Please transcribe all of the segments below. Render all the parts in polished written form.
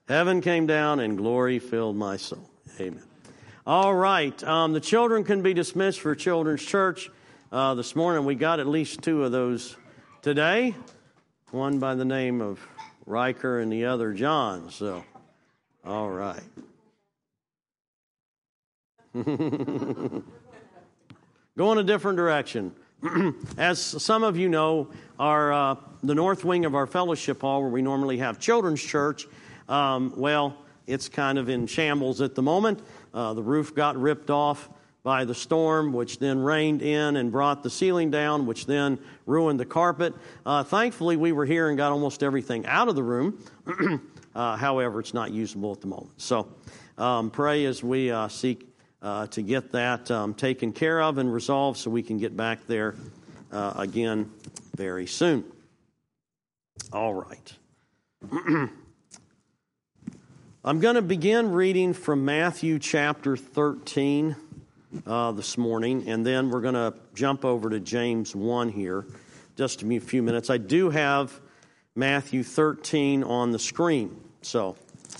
Heaven came down and glory filled my soul. Amen. All right. The children can be dismissed for Children's Church. This morning we got at least two of those today. One by the name of Riker and the other John. So, all right. Going a different direction. As some of you know, the north wing of our fellowship hall, where we normally have Children's Church, it's kind of in shambles at the moment. The roof got ripped off by the storm, which then rained in and brought the ceiling down, which then ruined the carpet. Thankfully, we were here and got almost everything out of the room. However, it's not usable at the moment. So pray as we seek to get that taken care of and resolved so we can get back there again very soon. All right. I'm going to begin reading from Matthew chapter 13 this morning, and then we're going to jump over to James 1 here, just a few minutes. I do have Matthew 13 on the screen. So,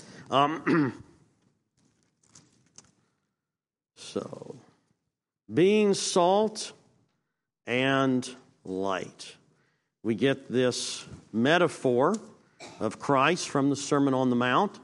being salt and light. We get this metaphor of Christ from the Sermon on the Mount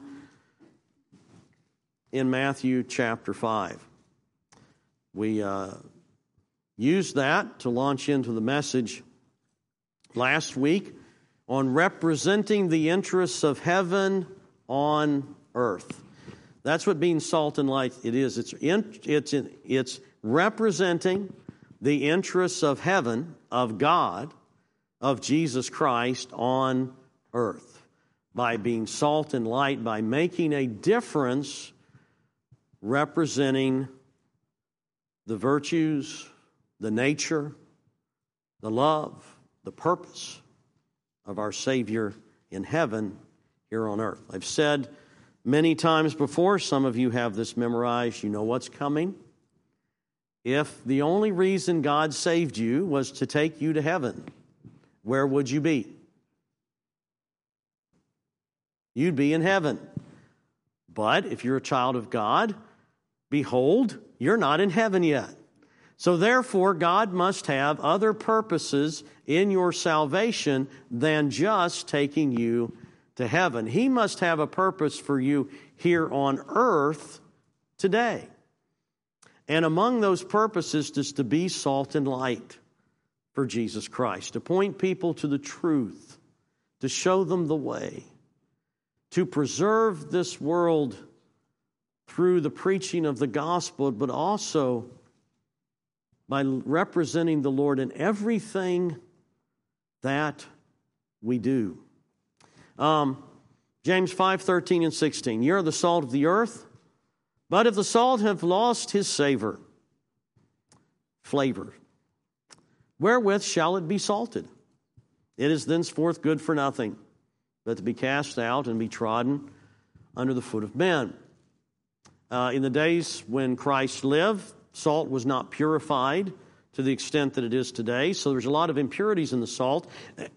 in Matthew chapter 5. We used that to launch into the message last week on representing the interests of heaven on earth. That's what being salt and light it is. It's representing the interests of heaven, of God, of Jesus Christ on earth. By being salt and light, by making a difference, representing the virtues, the nature, the love, the purpose of our Savior in heaven here on earth. I've said many times before, some of you have this memorized, you know what's coming. If the only reason God saved you was to take you to heaven, where would you be? You'd be in heaven. But if you're a child of God, behold, you're not in heaven yet. So therefore, God must have other purposes in your salvation than just taking you to heaven. He must have a purpose for you here on earth today. And among those purposes is to be salt and light for Jesus Christ, to point people to the truth, to show them the way, to preserve this world through the preaching of the gospel, but also by representing the Lord in everything that we do. James 5:13 and 16. You're the salt of the earth, but if the salt have lost his flavor, wherewith shall it be salted? It is thenceforth good for nothing, but to be cast out and be trodden under the foot of men. In the days when Christ lived, salt was not purified to the extent that it is today, so there's a lot of impurities in the salt.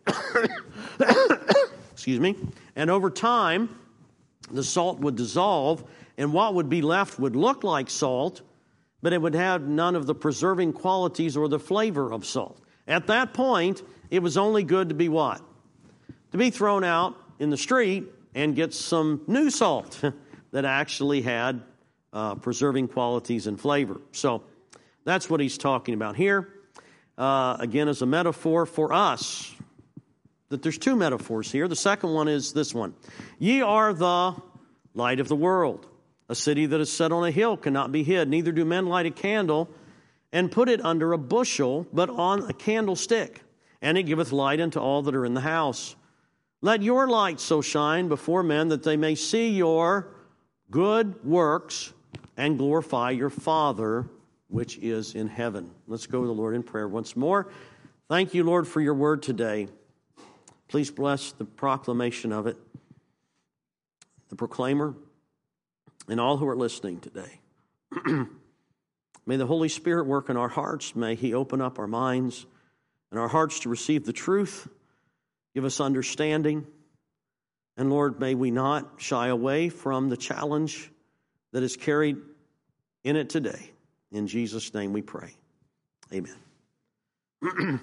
Excuse me. And over time, the salt would dissolve, and what would be left would look like salt, but it would have none of the preserving qualities or the flavor of salt. At that point, it was only good to be what? To be thrown out in the street and get some new salt that actually had preserving qualities and flavor. So that's what he's talking about here. Again, as a metaphor for us, that there's two metaphors here. The second one is this one. Ye are the light of the world. A city that is set on a hill cannot be hid. Neither do men light a candle and put it under a bushel, but on a candlestick. And it giveth light unto all that are in the house. Let your light so shine before men that they may see your good works and glorify your Father which is in heaven. Let's go to the Lord in prayer once more. Thank you, Lord, for your word today. Please bless the proclamation of it, the proclaimer, and all who are listening today. May the Holy Spirit work in our hearts. May He open up our minds and our hearts to receive the truth. Give us understanding. And Lord, may we not shy away from the challenge that is carried in it today. In Jesus' name we pray. Amen.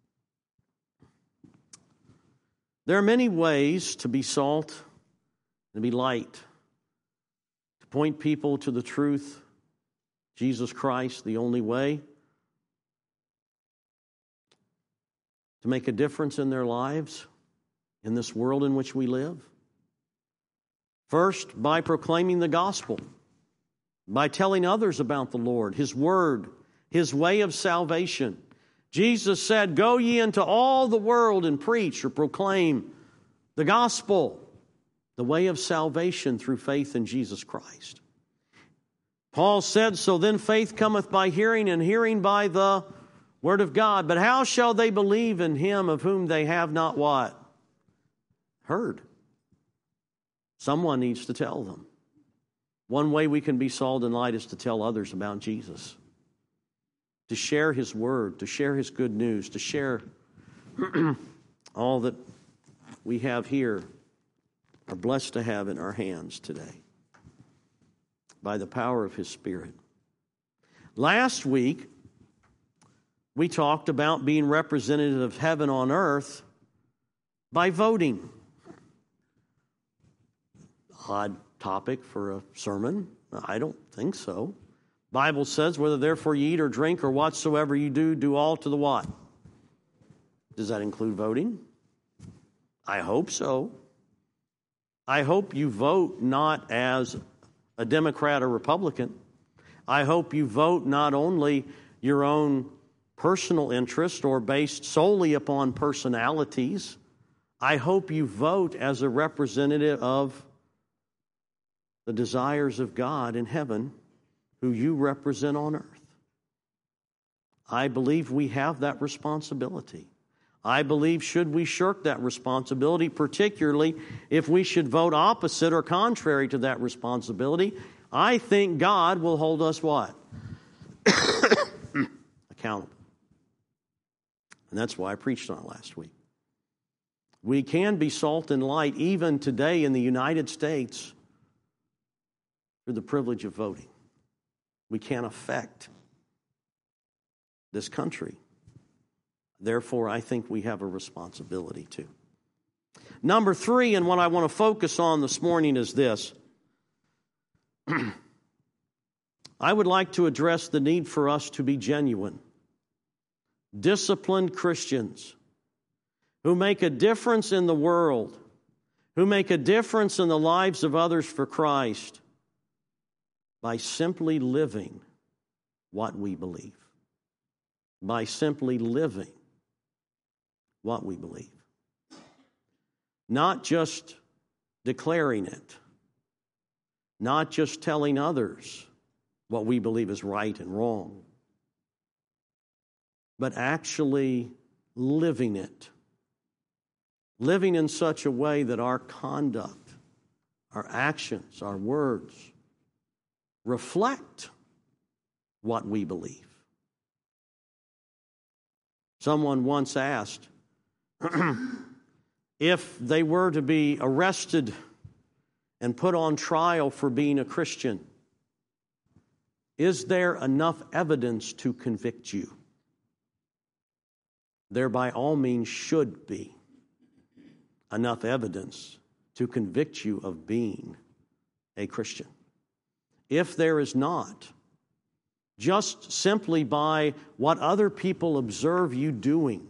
There are many ways to be salt and to be light, to point people to the truth, Jesus Christ, the only way, to make a difference in their lives, in this world in which we live. First, by proclaiming the gospel, by telling others about the Lord, His word, His way of salvation. Jesus said, "Go ye into all the world and preach," or proclaim the gospel, the way of salvation through faith in Jesus Christ. Paul said, "So then faith cometh by hearing, and hearing by the word of God. But how shall they believe in Him of whom they have not" what? Heard. Someone needs to tell them. One way we can be salt and light is to tell others about Jesus, to share His word, to share His good news, to share all that we have here, are blessed to have in our hands today by the power of His Spirit. Last week, we talked about being representative of heaven on earth by voting. Odd topic for a sermon? I don't think so. Bible says, "Whether therefore you eat or drink or whatsoever you do, do all to the" what? Does that include voting? I hope so. I hope you vote not as a Democrat or Republican. I hope you vote not only your own personal interest or based solely upon personalities. I hope you vote as a representative of the desires of God in heaven, who you represent on earth. I believe we have that responsibility. I believe, should we shirk that responsibility, particularly if we should vote opposite or contrary to that responsibility, I think God will hold us what? Accountable. And that's why I preached on it last week. We can be salt and light even today in the United States through the privilege of voting. We can affect this country. Therefore, I think we have a responsibility too. Number 3, and what I want to focus on this morning is this. I would like to address the need for us to be genuine, disciplined Christians who make a difference in the world, who make a difference in the lives of others for Christ by simply living what we believe. By simply living what we believe. Not just declaring it, not just telling others what we believe is right and wrong, but actually living it. Living in such a way that our conduct, our actions, our words reflect what we believe. Someone once asked if they were to be arrested and put on trial for being a Christian, is there enough evidence to convict you? There by all means should be enough evidence to convict you of being a Christian. If there is not, just simply by what other people observe you doing,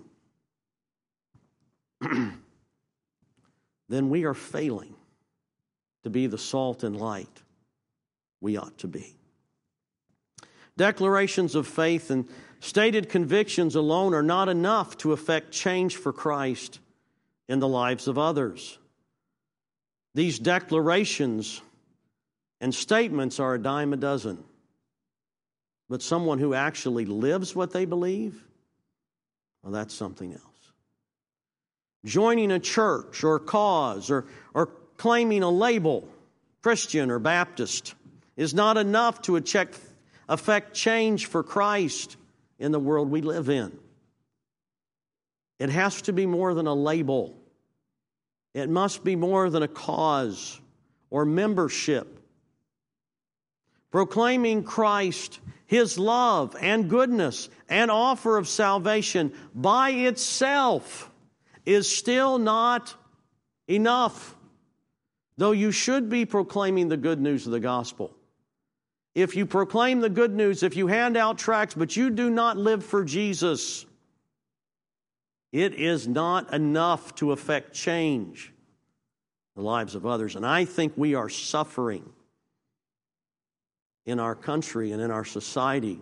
then we are failing to be the salt and light we ought to be. Declarations of faith and stated convictions alone are not enough to effect change for Christ in the lives of others. These declarations and statements are a dime a dozen. But someone who actually lives what they believe, well, that's something else. Joining a church or cause or claiming a label, Christian or Baptist, is not enough to affect change for Christ in the world we live in. It has to be more than a label. It must be more than a cause or membership. Proclaiming Christ, His love and goodness and offer of salvation by itself is still not enough, though you should be proclaiming the good news of the gospel. If you proclaim the good news, if you hand out tracts, but you do not live for Jesus, it is not enough to affect change in the lives of others. And I think we are suffering in our country and in our society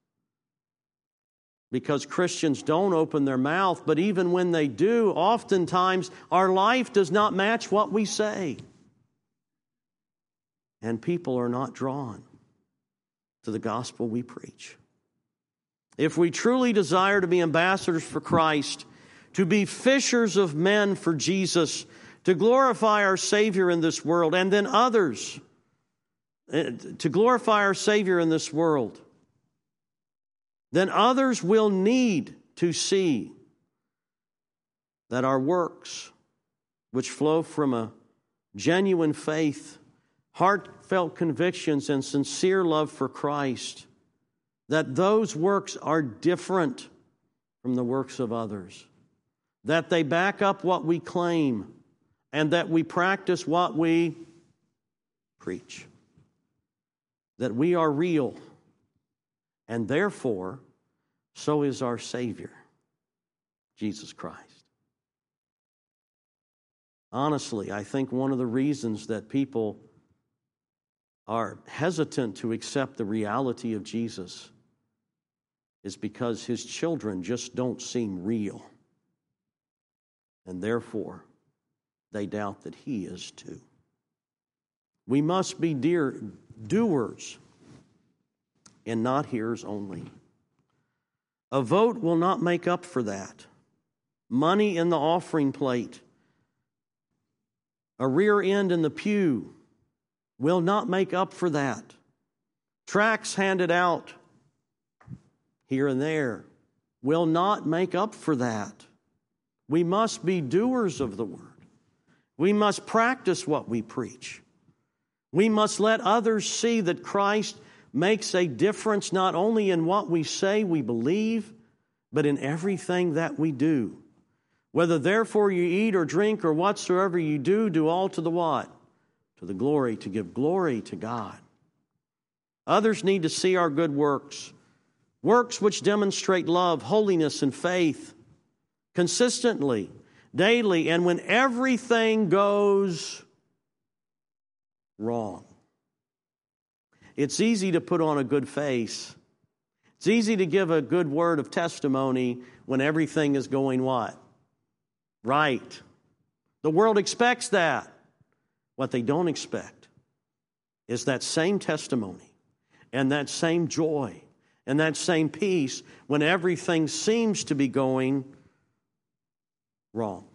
because Christians don't open their mouth, but even when they do, oftentimes our life does not match what we say. And people are not drawn to the gospel we preach. If we truly desire to be ambassadors for Christ, to be fishers of men for Jesus, to glorify our Savior in this world, and then others, to glorify our Savior in this world, then others will need to see that our works, which flow from a genuine faith, heartfelt convictions, and sincere love for Christ, that those works are different from the works of others, that they back up what we claim, and that we practice what we preach, that we are real, and therefore, so is our Savior, Jesus Christ. Honestly, I think one of the reasons that people are hesitant to accept the reality of Jesus is because His children just don't seem real. And therefore, they doubt that He is too. We must be doers and not hearers only. A vote will not make up for that. Money in the offering plate, a rear end in the pew will not make up for that. Tracts handed out here and there will not make up for that. We must be doers of the word. We must practice what we preach. We must let others see that Christ makes a difference not only in what we say we believe, but in everything that we do. Whether therefore you eat or drink or whatsoever you do, do all to the what? To the glory, to give glory to God. Others need to see our good works, works which demonstrate love, holiness, and faith consistently, daily, and when everything goes wrong. It's easy to put on a good face. It's easy to give a good word of testimony when everything is going what? Right. The world expects that. What they don't expect is that same testimony and that same joy and that same peace when everything seems to be going wrong.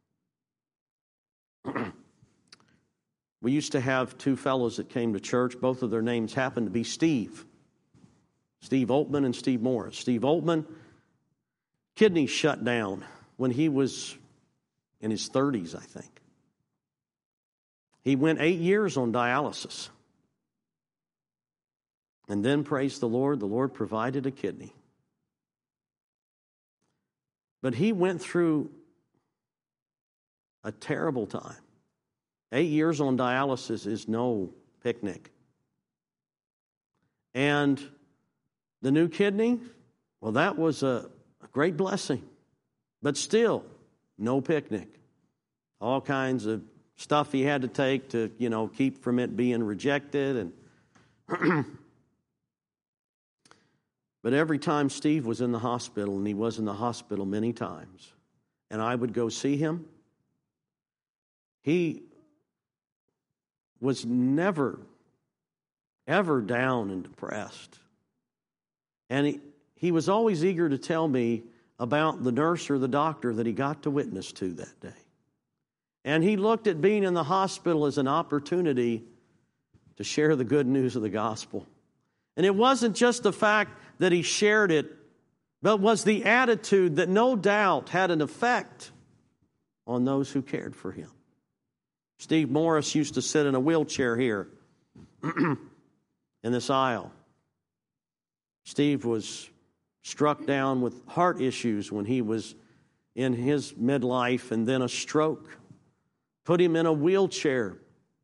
We used to have two fellows that came to church. Both of their names happened to be Steve. Steve Altman and Steve Morris. Steve Altman, kidneys shut down when he was in his 30s, I think. He went 8 years on dialysis. And then, praise the Lord provided a kidney. But he went through a terrible time. 8 years on dialysis is no picnic. And the new kidney, well, that was a great blessing. But still, no picnic. All kinds of stuff he had to take to, keep from it being rejected. And but every time Steve was in the hospital, and he was in the hospital many times, and I would go see him, he was never, ever down and depressed. And he was always eager to tell me about the nurse or the doctor that he got to witness to that day. And he looked at being in the hospital as an opportunity to share the good news of the gospel. And it wasn't just the fact that he shared it, but was the attitude that no doubt had an effect on those who cared for him. Steve Morris used to sit in a wheelchair here in this aisle. Steve was struck down with heart issues when he was in his midlife, and then a stroke put him in a wheelchair.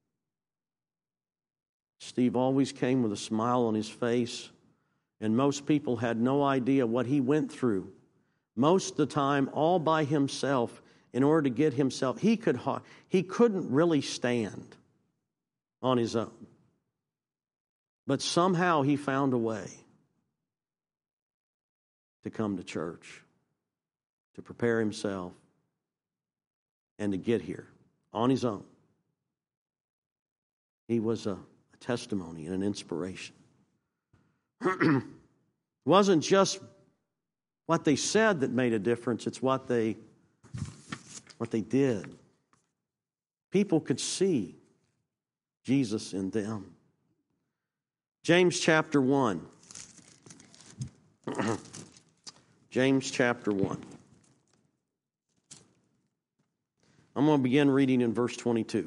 Steve always came with a smile on his face, and most people had no idea what he went through. Most of the time, all by himself, in order to get himself, he couldn't really stand on his own. But somehow he found a way to come to church, to prepare himself, and to get here on his own. He was a testimony and an inspiration. It wasn't just what they said that made a difference, it's what they did. People could see Jesus in them. James chapter 1. James chapter 1. I'm going to begin reading in verse 22.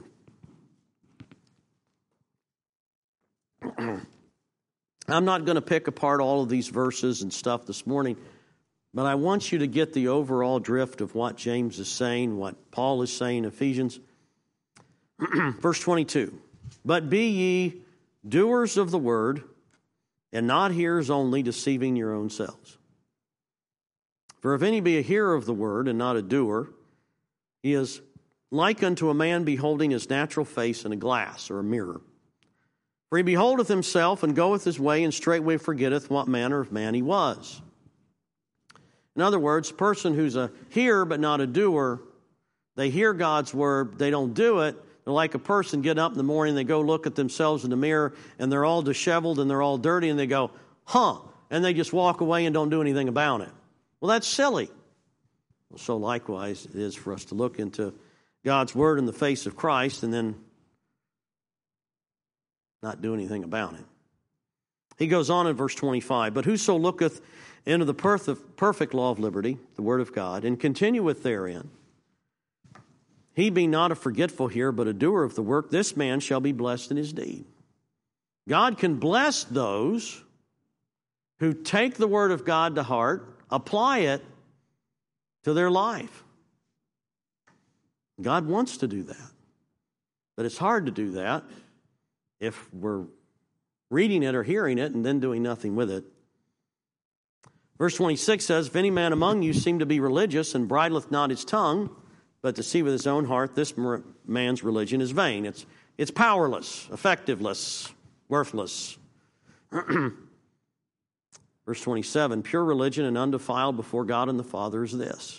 I'm not going to pick apart all of these verses and stuff this morning, but I want you to get the overall drift of what James is saying, what Paul is saying in Ephesians. Verse 22. But be ye doers of the word, and not hearers only, deceiving your own selves. For if any be a hearer of the word, and not a doer, he is like unto a man beholding his natural face in a glass or a mirror. For he beholdeth himself, and goeth his way, and straightway forgetteth what manner of man he was. In other words, a person who's a hearer but not a doer, they hear God's word, they don't do it. They're like a person getting up in the morning, they go look at themselves in the mirror, and they're all disheveled and they're all dirty, and they go, and they just walk away and don't do anything about it. Well, that's silly. Well, so likewise it is for us to look into God's word in the face of Christ and then not do anything about it. He goes on in verse 25, but whoso looketh into the perfect law of liberty, the word of God, and continueth therein, he be not a forgetful hearer, but a doer of the work, this man shall be blessed in his deed. God can bless those who take the word of God to heart, apply it to their life. God wants to do that. But it's hard to do that if we're reading it or hearing it and then doing nothing with it. Verse 26 says, if any man among you seem to be religious and bridleth not his tongue, but deceiveth his own heart, this man's religion is vain. It's powerless, effectiveless, worthless. Verse 27, pure religion and undefiled before God and the Father is this.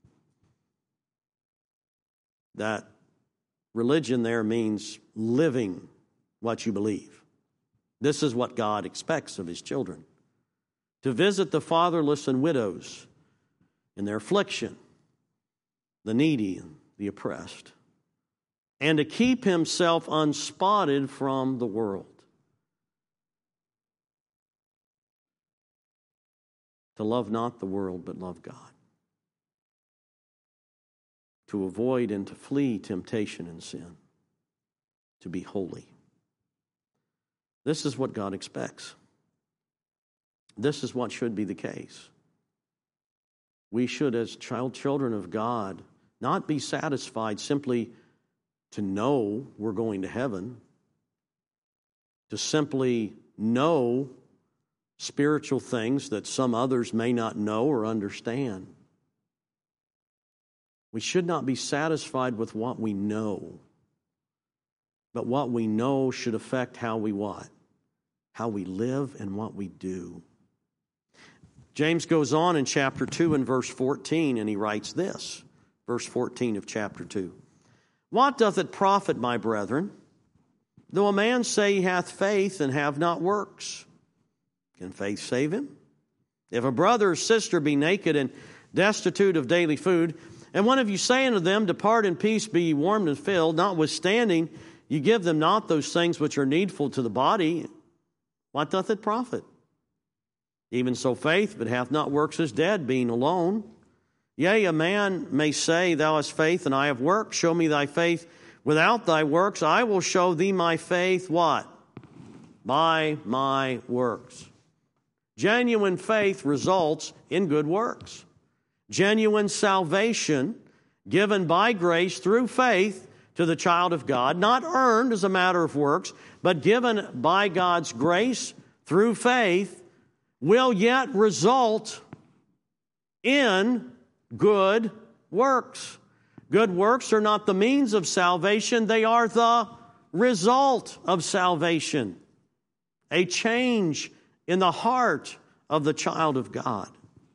That religion there means living what you believe. This is what God expects of his children. To visit the fatherless and widows in their affliction, the needy and the oppressed, and to keep himself unspotted from the world. To love not the world, but love God. To avoid and to flee temptation and sin. To be holy. This is what God expects. This is what should be the case. We should, as children of God, not be satisfied simply to know we're going to heaven, to simply know spiritual things that some others may not know or understand. We should not be satisfied with what we know, but what we know should affect how we what? How we live and what we do. James goes on in chapter 2 and verse 14, and he writes this, verse 14 of chapter 2. What doth it profit, my brethren, though a man say he hath faith and have not works? Can faith save him? If a brother or sister be naked and destitute of daily food, and one of you say unto them, depart in peace, be ye warmed and filled, notwithstanding you give them not those things which are needful to the body, what doth it profit? Even so faith, but hath not works, is dead, being alone. Yea, a man may say, thou hast faith, and I have works. Show me thy faith Without thy works, I will show thee my faith, what? By my works. Genuine faith results in good works. Genuine salvation given by grace through faith to the child of God, not earned as a matter of works, but given by God's grace through faith, will yet result in good works. Good works are not the means of salvation, they are the result of salvation. A change in the heart of the child of God.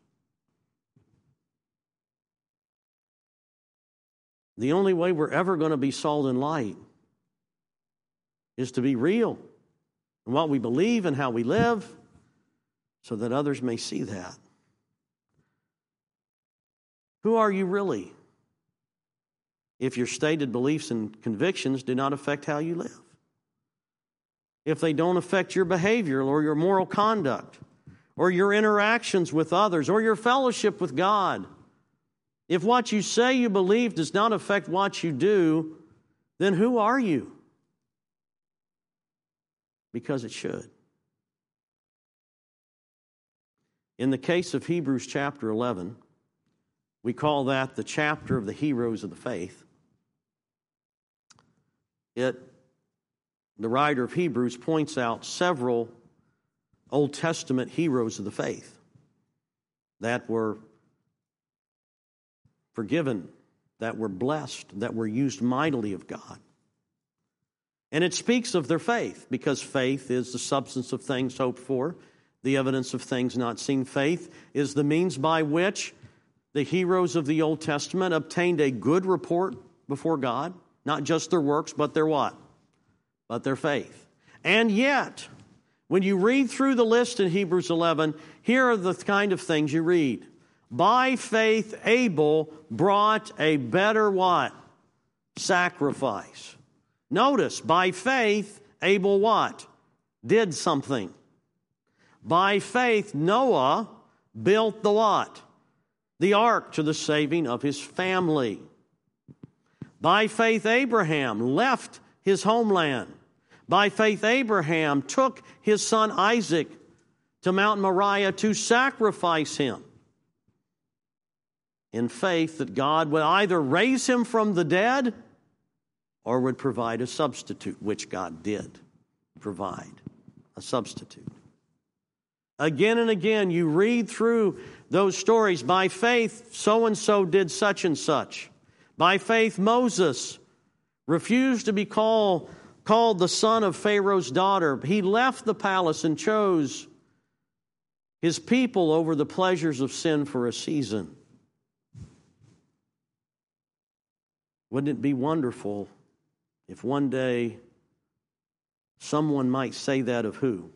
The only way we're ever going to be salt and light is to be real in what we believe and how we live, so that others may see that. Who are you really if your stated beliefs and convictions do not affect how you live? If they don't affect your behavior or your moral conduct or your interactions with others or your fellowship with God, if what you say you believe does not affect what you do, then who are you? Because it should. In the case of Hebrews chapter 11, we call that the chapter of the heroes of the faith. The writer of Hebrews points out several Old Testament heroes of the faith that were forgiven, that were blessed, that were used mightily of God. And it speaks of their faith, because faith is the substance of things hoped for, the evidence of things not seen. Faith is the means by which the heroes of the Old Testament obtained a good report before God, not just their works, but their what? But their faith. And yet, when you read through the list in Hebrews 11, here are the kind of things you read. By faith, Abel brought a better what? Sacrifice. Notice, by faith, Abel what? Did something. By faith, Noah built the what? The ark to the saving of his family. By faith, Abraham left his homeland. By faith, Abraham took his son Isaac to Mount Moriah to sacrifice him, in faith that God would either raise him from the dead or would provide a substitute, which God did provide a substitute. Again and again, you read through those stories. By faith, so-and-so did such and such. By faith, Moses refused to be called the son of Pharaoh's daughter. He left the palace and chose his people over the pleasures of sin for a season. Wouldn't it be wonderful if one day someone might say that of who?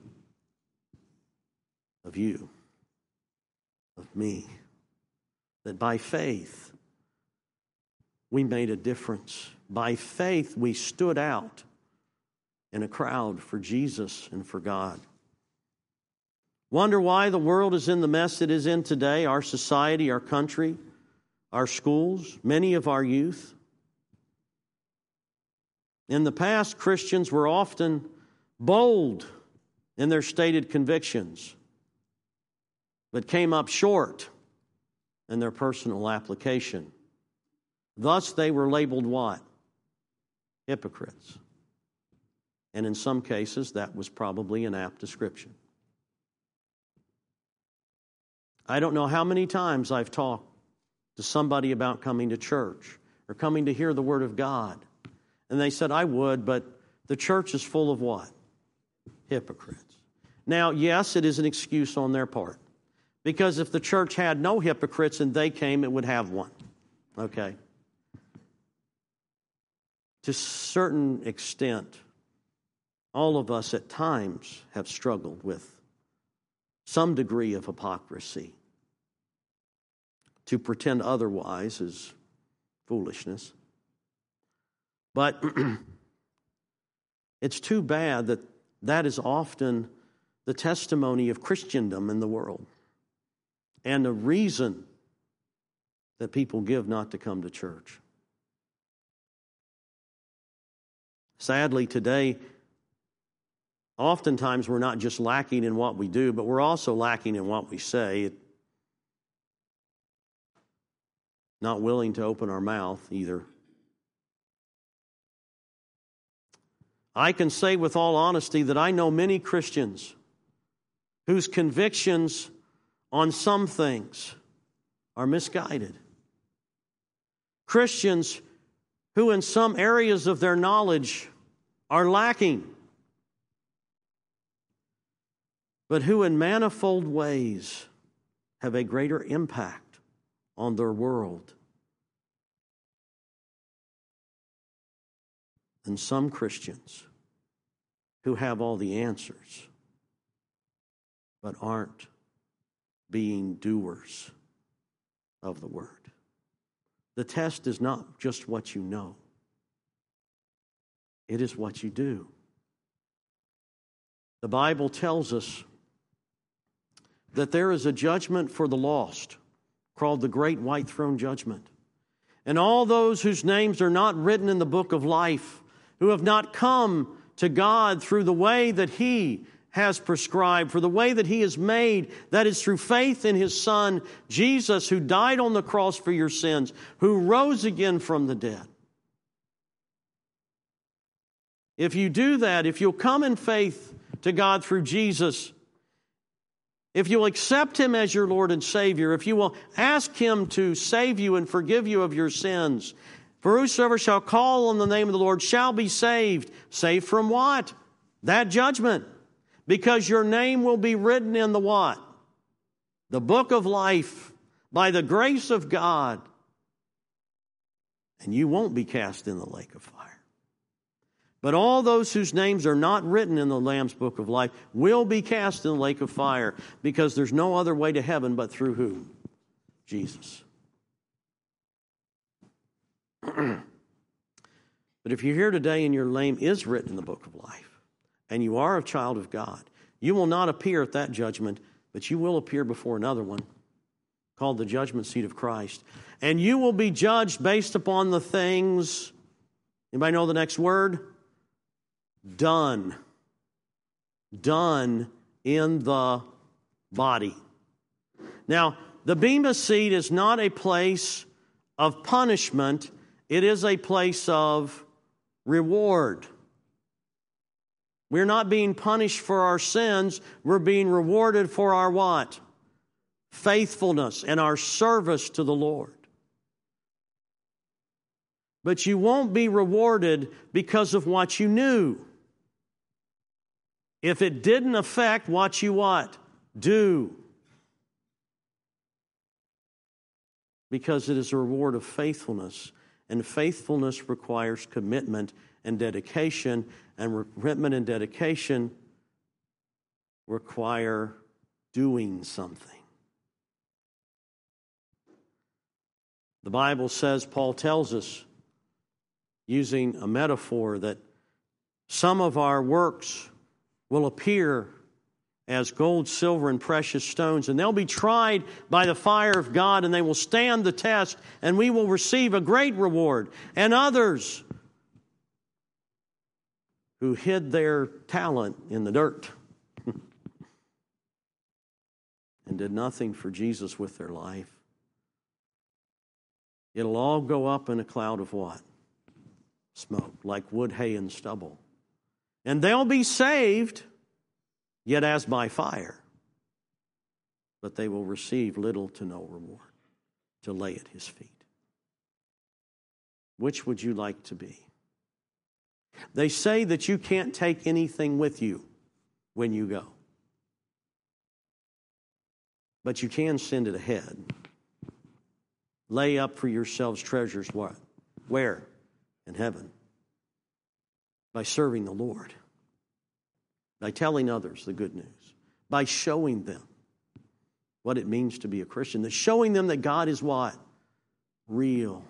Of you, of me. That by faith we made a difference. By faith we stood out in a crowd for Jesus and for God. Wonder why the world is in the mess it is in today, our society, our country, our schools, many of our youth. In the past, Christians were often bold in their stated convictions, but came up short in their personal application. Thus, they were labeled what? Hypocrites. And in some cases, that was probably an apt description. I don't know how many times I've talked to somebody about coming to church or coming to hear the Word of God. And they said, I would, but the church is full of what? Hypocrites. Now, yes, it is an excuse on their part. Because if the church had no hypocrites and they came, it would have one. Okay? To a certain extent, all of us at times have struggled with some degree of hypocrisy. To pretend otherwise is foolishness. But it's too bad that that is often the testimony of Christendom in the world, and the reason that people give not to come to church. Sadly, today, oftentimes we're not just lacking in what we do, but we're also lacking in what we say. Not willing to open our mouth either. I can say with all honesty that I know many Christians whose convictions on some things are misguided. Christians who in some areas of their knowledge are lacking, but who in manifold ways have a greater impact on their world than some Christians who have all the answers but aren't being doers of the word. The test is not just what you know. It is what you do. The Bible tells us that there is a judgment for the lost called the Great White Throne Judgment. And all those whose names are not written in the book of life, who have not come to God through the way that He has prescribed, for the way that He has made, that is through faith in His Son, Jesus, who died on the cross for your sins, who rose again from the dead. If you do that, if you'll come in faith to God through Jesus, if you'll accept Him as your Lord and Savior, if you will ask Him to save you and forgive you of your sins, for whosoever shall call on the name of the Lord shall be saved. Saved from what? That judgment. Because your name will be written in the what? The book of life by the grace of God. And you won't be cast in the lake of fire. But all those whose names are not written in the Lamb's book of life will be cast in the lake of fire, because there's no other way to heaven but through who? Jesus. But if you're here today and your name is written in the book of life, and you are a child of God, you will not appear at that judgment, but you will appear before another one called the judgment seat of Christ. And you will be judged based upon the things, anybody know the next word? Done. Done in the body. Now, the Bema seat is not a place of punishment. It is a place of reward. We're not being punished for our sins. We're being rewarded for our what? Faithfulness and our service to the Lord. But you won't be rewarded because of what you knew. If it didn't affect what you what? Do. Because it is a reward of faithfulness. And faithfulness requires commitment and dedication. And commitment and dedication require doing something. The Bible says, Paul tells us, using a metaphor, that some of our works will appear as gold, silver, and precious stones, and they'll be tried by the fire of God, and they will stand the test, and we will receive a great reward. And others who hid their talent in the dirt and did nothing for Jesus with their life, it'll all go up in a cloud of what? Smoke, like wood, hay, and stubble. And they'll be saved, yet as by fire. But they will receive little to no reward to lay at His feet. Which would you like to be? They say that you can't take anything with you when you go. But you can send it ahead. Lay up for yourselves treasures what? Where? In heaven. By serving the Lord. By telling others the good news. By showing them what it means to be a Christian. Showing them that God is what? Real.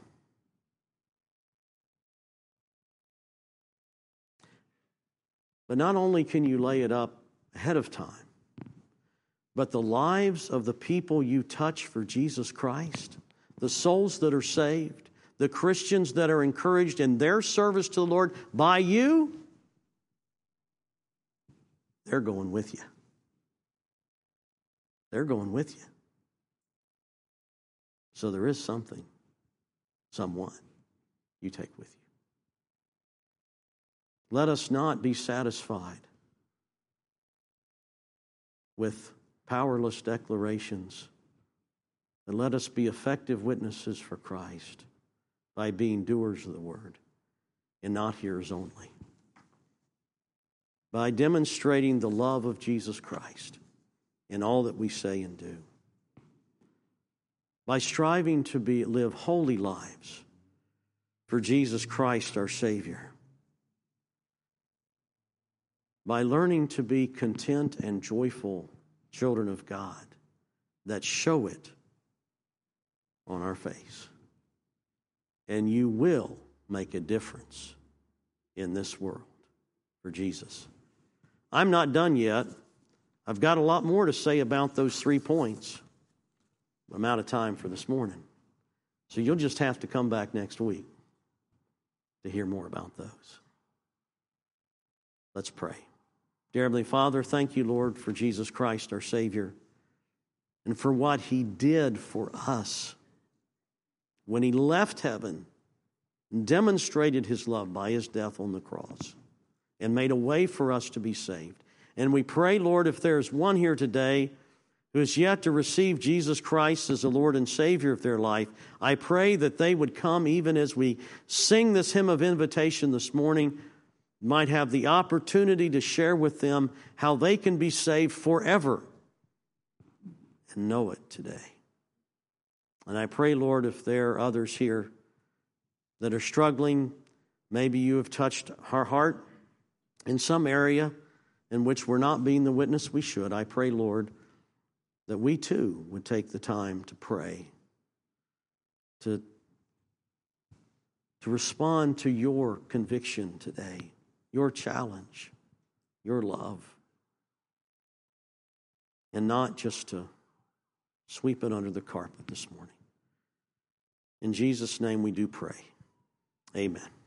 But not only can you lay it up ahead of time, but the lives of the people you touch for Jesus Christ, the souls that are saved, the Christians that are encouraged in their service to the Lord by you, they're going with you. They're going with you. So there is something, someone you take with you. Let us not be satisfied with powerless declarations, but let us be effective witnesses for Christ by being doers of the word and not hearers only. By demonstrating the love of Jesus Christ in all that we say and do. By striving to live holy lives for Jesus Christ our Savior. By learning to be content and joyful children of God that show it on our face. And you will make a difference in this world for Jesus. I'm not done yet. I've got a lot more to say about those 3 points. I'm out of time for this morning. So you'll just have to come back next week to hear more about those. Let's pray. Dear Heavenly Father, thank you, Lord, for Jesus Christ, our Savior, and for what He did for us when He left heaven and demonstrated His love by His death on the cross and made a way for us to be saved. And we pray, Lord, if there's one here today who has yet to receive Jesus Christ as the Lord and Savior of their life, I pray that they would come even as we sing this hymn of invitation this morning, might have the opportunity to share with them how they can be saved forever and know it today. And I pray, Lord, if there are others here that are struggling, maybe you have touched our heart in some area in which we're not being the witness we should. I pray, Lord, that we too would take the time to pray, to respond to your conviction today, your challenge, your love, and not just to sweep it under the carpet this morning. In Jesus' name we do pray. Amen.